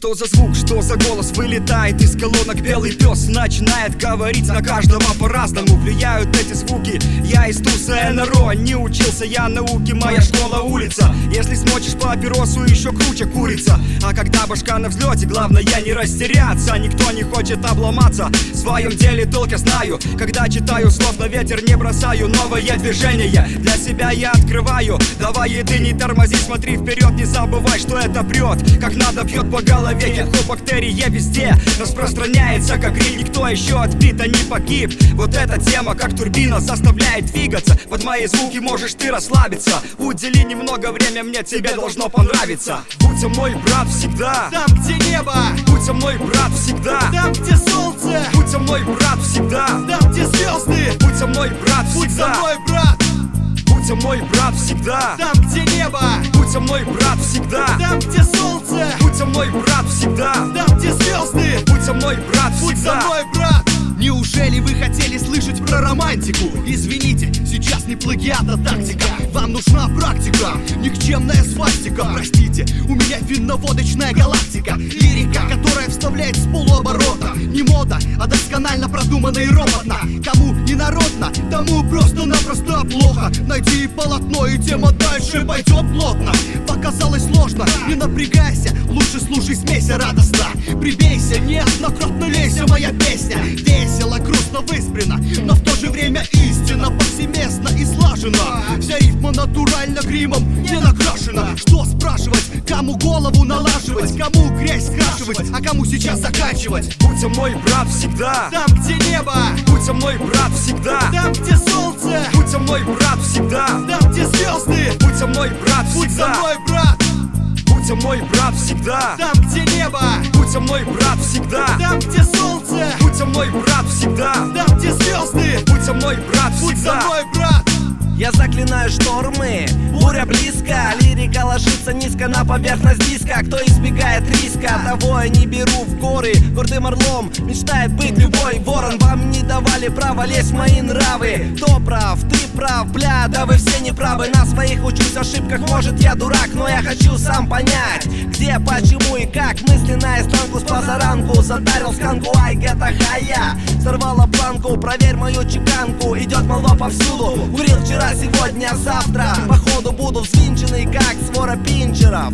Что за звук, что за голос вылетает из колонок? Белый пес начинает говорить на каждого по-разному. Влияют эти звуки, я из Туса НРО. Не учился я науке, моя школа улица. Если смочишь папиросу, еще круче курица. А когда башка на взлете, главное не растеряться. Никто не хочет обломаться, в своем деле толк я знаю. Когда читаю, слов на ветер не бросаю. Новое движение для себя я открываю. Давай, еды, не тормози, смотри вперед. Не забывай, что это прет, как надо бьет по голове. Хип-хоп бактерия везде распространяется, как гриль. Никто еще от бита не погиб. Вот эта тема, как турбина, заставляет двигаться. Под мои звуки можешь ты расслабиться. Удели немного время, мне тебе должно понравиться. Будь со мной, брат, всегда там, где небо. Будь со мной, брат, всегда там, где солнце. Будь со мной, брат, всегда там, где звезды. Будь со мной, брат, всегда. Будь со мной, брат. Будь со мной, брат, всегда там, где небо. Будь со мной, брат, всегда там, где солнце. Будь со мной, брат, всегда там, где звезды. Будь со мной, брат, Будь всегда. со мной, брат. Неужели вы хотели слышать про романтику? Извините, сейчас не плагиат, а тактика. Вам нужна практика, никчемная свастика. Простите, у меня винно-водочная галактика. Лирика, которая вставляет с полуоборота. Не мода, а досконально продуманно и роботно. Кому не народно, тому просто-напросто плохо. Найди полотно, и тема дальше пойдет плотно. Показалось сложно, не напрягайся. Лучше слушай, смейся радостно. Прибейся, неоднократно лейся, моя песня. Весело, грустно, выспренно, но в то же время истинно, повсеместно и слаженно. Вся рифма натурально гримом не накрашена. Что спрашивать, кому голову налаживать, кому грязь скрашивать, а кому сейчас заканчивать? Будь со мной, брат, всегда там, где небо. Будь со мной, брат, всегда там, где солнце. Будь со мной, брат, всегда там, где звезды. Будь со мной, брат, Будь со всегда мной, брат. Будь со мной, брат, всегда там, где небо. Будь со мной, брат, всегда там, где солнце. Будь со мной, брат, всегда там, где звезды. Будь со мной, брат, Будь со всегда мной, брат. Я заклинаю штормы, буря близко. Лирика ложится низко на поверхность диска. Кто избегает риска, того я не беру в горы. Гордым орлом мечтает быть любой ворон. Вам не давали права лезть в мои нравы. Кто прав, ты прав, бля, да вы все неправы. На своих учусь ошибках, может я дурак, но я хочу сам понять, где, почему и как. Мысленная станку с позаранку задарил сканку, ай, гетто хая. Сорвала планку, проверь мою чеканку. Идет молва повсюду, курил вчера, сегодня, завтра. Походу буду взвинченный, как свора пинчеров.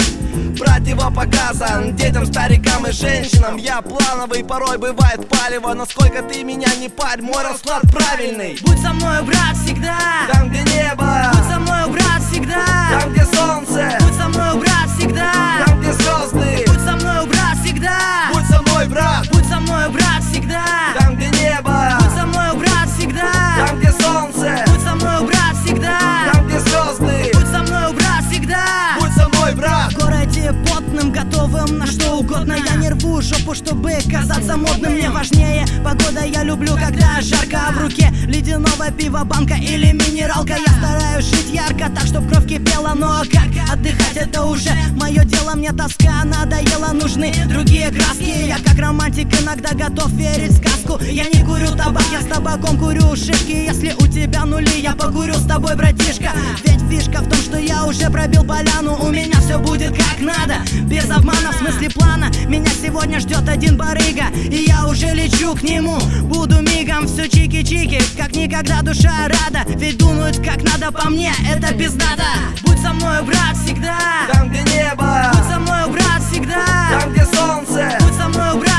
Противопоказан детям, старикам и женщинам. Я плановый, порой бывает палево. Насколько ты меня не парь, мой расклад правильный. Будь со мной, брат, всегда там, где небо. Будь со мной, брат, всегда там, где солнце. Будь со мной, брат, всегда там, где звезды. Будь со мной, брат, всегда Будь со мной, брат. Будь со мной, брат, всегда там, где небо. Будь со мной, брат, всегда там, где солнце. Будь со мной, брат, всегда там, где звезды. Будь со мной, брат, всегда Будь со мной, брат. В городе потным, готовым на что угодно. Я не рву жопу, чтобы казаться модным. Мне важнее погода, я люблю, когда жарко. А в руке ледяного пива банка или минералка. Я стараюсь жить ярко, так чтоб кровь кипела. Но как отдыхать, это уже мое дело. Мне тоска надоела, нужны другие краски. Я как романтик иногда готов верить в сказку. Я не курю табак, я с табаком курю шишки. Если у тебя нули, я покурю с тобой, братишка. Ведь фишка в том, что я уже пробил поляну. У меня все будет как надо, без обмана, в смысле плана. Меня сегодня ждет один барыга, и я уже лечу к нему. Буду мигом, все чики-чики, как никогда душа рада. Ведь думают, как надо по мне, это пиздата. Будь со мной, брат, всегда там, где небо. Будь со мной, брат, всегда там, где солнце. Будь со мной, брат,